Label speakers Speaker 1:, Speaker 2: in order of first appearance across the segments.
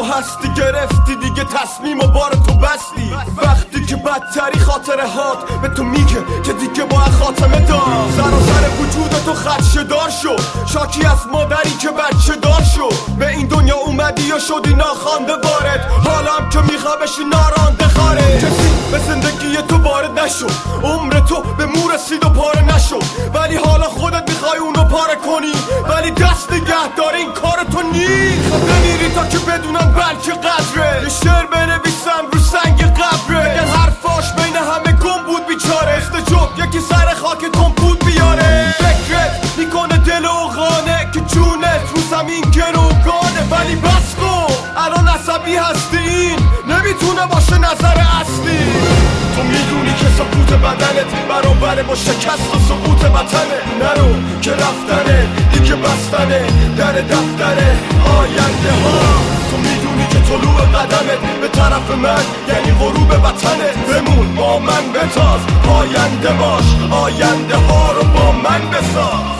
Speaker 1: هستی گرفتی دیگه تصمیم و بار تو بستی. وقتی که بدتری خاطره هات به تو میگه که دیگه باید خاتمه دار. سراسر وجود تو خدشه دار شد، شاکی از مادری که بچه دار شد. به این دنیا اومدی و شدی ناخوانده وارد، حالم که میخوا بشی نارانده خارج. کسی به زندگی تو وارد نشد، عمر تو به مو رسید و پاره نشد. ولی حالا خودت میخوای اونو پاره کنی، ولی دست نگه داره این کار تو نیست. نمیری تا که بدونن بلکه قدره، یه شعر بنویسم رو سنگ قبره. بگن حرفاش بین همه گم بود بیچاره، استجوب یکی سر خاک کمپود بیاره. فکرت میکنه دل و غانه که جونت رو زمین گروگانه. ولی بس کن الان عصبی هستی، این نمیتونه باشه نظر اصلی. تو میدونی که سقوط بدنت برابره با شکست و سقوط وطنه. نرو که رفتنه دیگه بستنه در دفتر آینده ها. تو میدونی که طلوع قدمت به طرف من یعنی غروب وطنه. بمون با من بتاز، آینده باش، آینده ها رو با من بساز.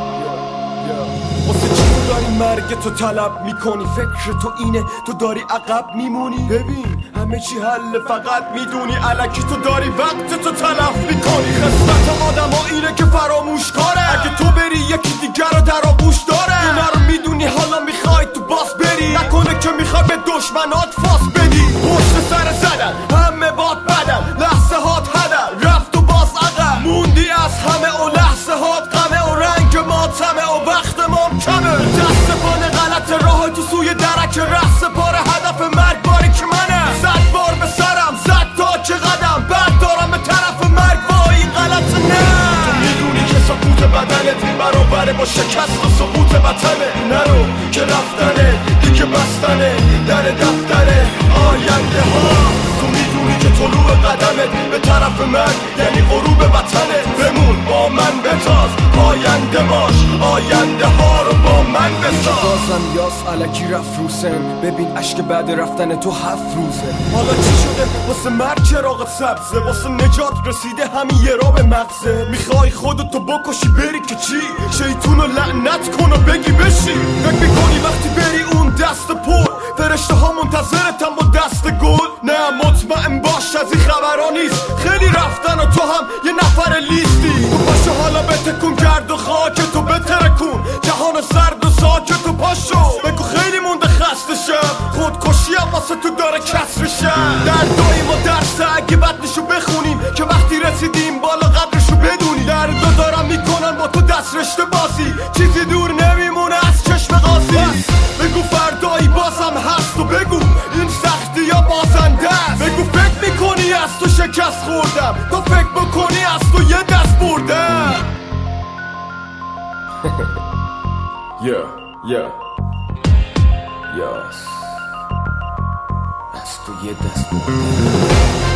Speaker 1: واسه چی تو داری مرگ تو طلب میکنی؟ فکر تو اینه تو داری عقب میمونی؟ ببین همه چی حل فقط میدونی الکی تو داری وقت تو تلف میکنی. خصلت آدم ها اینه که فراموش کاره، اگه تو بری یکی دیگر رو در آغوش داره. اینا رو میدونی حالا میخوای تو باس بری، نکنه که میخوای به دشمنات فاس بدی. پشت سر زدن همه باد بدن، لحظه هات هدر رفت و باز عقب موندی از همه و لحظه هات غمه و رنگ ماتمه و وقت مام کمه. دست پانه غلط راه تو سوی درک رست پاره هدف مرگ باری که منه. 100 بار به سرم زد تا که قدم بردارم به طرف مرگ با این غلط نه. تو میدونی که سقوط بدنت برابره با شکست و سقوط وطنه. نرو که رفتنه دیگه بستنه در دفتر آینده ها. تو میدونی که طلوع قدمت به طرف من یعنی غروب وطنه. بمون با من بتاز، آینده باش، آینده ها رو با من بساز. بازم یاس علکی رفت روسن، ببین عشق بعد رفتن تو 7 روزه. حالا چی شده واسه مرگ چراغ سبزه، واسه نجات رسیده همین یه را به مغزه. میخوای خودتو بکشی بری که چی؟ شیطونو لعنت کن و بگی بشی. فکر میکنی وقتی بری اون دست پر فرشته ها منتظرتم با دست گل؟ نه مطمئن باش از این خبرها نیست، خیلی رفتن و تو هم یه نفر لیستی. تو پاشو حالا بتکون گرد و خاک تو بترکون، جهان سرد و ساکت تو پاشو بگو خیلی مونده خسته شم. خودکشی هم واسه تو داره کسر شم. دردای ما درسه اگه بدنشو بخونیم که وقتی رسیدیم بالا قدرشو بدونی. دردو دارم میکنن با تو دست رشته بازی، چیزی دور نمیمونه از چشم قاضی. بگو فردایی بازم هست و بگو این سختی یا بازنده است. بگو فکر میکنی از تو شکست خوردم، تو فکر بکنی از تو یه دست بردم. از تو یه دست بردم.